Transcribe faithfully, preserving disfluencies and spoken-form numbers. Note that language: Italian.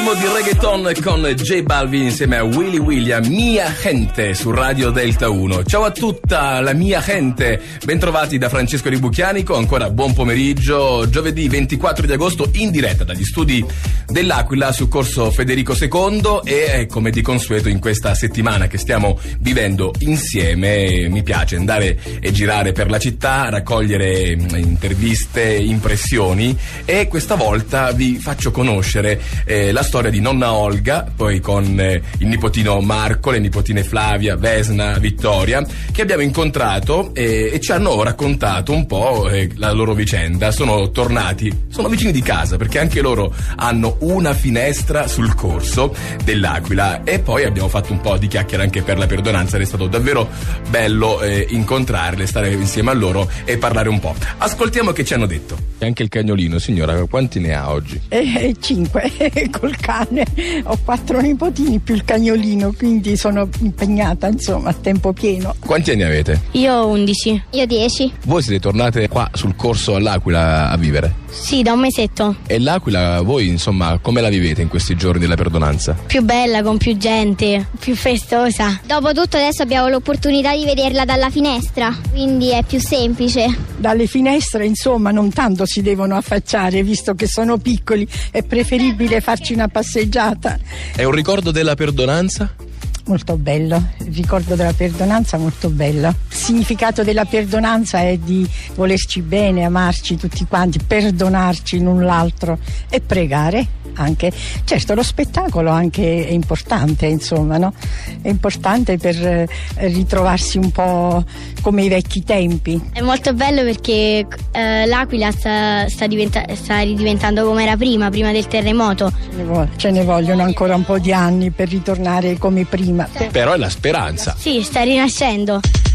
ritmo di reggaeton con J Balvin insieme a Willy William, Mia Gente su Radio Delta uno. Ciao a tutta la mia gente, bentrovati da Francesco Ribucchianico, ancora buon pomeriggio, giovedì ventiquattro di agosto in diretta dagli studi dell'Aquila su Corso Federico secondo e come di consueto in questa settimana che stiamo vivendo insieme mi piace andare e girare per la città, raccogliere interviste, impressioni e questa volta vi faccio conoscere eh, la storia di nonna Olga, poi con eh, il nipotino Marco, le nipotine Flavia, Vesna, Vittoria, che abbiamo incontrato eh, e ci hanno raccontato un po' eh, la loro vicenda. Sono tornati, sono vicini di casa perché anche loro hanno una finestra sul corso dell'Aquila e poi abbiamo fatto un po' di chiacchiere anche per la perdonanza ed è stato davvero bello eh, incontrarle, stare insieme a loro e parlare un po'. Ascoltiamo che ci hanno detto. E anche il cagnolino, signora, quanti ne ha oggi? Eh, cinque, col cane. Ho quattro nipotini più il cagnolino, quindi sono impegnata, insomma, a tempo pieno. Quanti anni avete? Io undici. Io dieci. Voi siete tornate qua sul corso all'Aquila a vivere? Sì, da un mesetto. E l'Aquila, voi, insomma, come la vivete in questi giorni della perdonanza? Più bella, con più gente, più festosa. Dopotutto adesso abbiamo l'opportunità di vederla dalla finestra, quindi è più semplice. Dalle finestre, insomma, non tanto si devono affacciare, visto che sono piccoli, è preferibile farci una passeggiata. È un ricordo della perdonanza? Molto bello, il ricordo della perdonanza molto bello. Il significato della perdonanza è di volerci bene, amarci tutti quanti, perdonarci l'un l'altro e pregare anche. Certo, lo spettacolo anche è importante, insomma, no? È importante per eh, ritrovarsi un po' come i vecchi tempi. È molto bello perché eh, l'Aquila sta, sta, diventa, sta ridiventando come era prima, prima del terremoto. Ce ne, vo- ce ne vogliono ancora un po' di anni per ritornare come prima. Però è la speranza. Sì, sta rinascendo.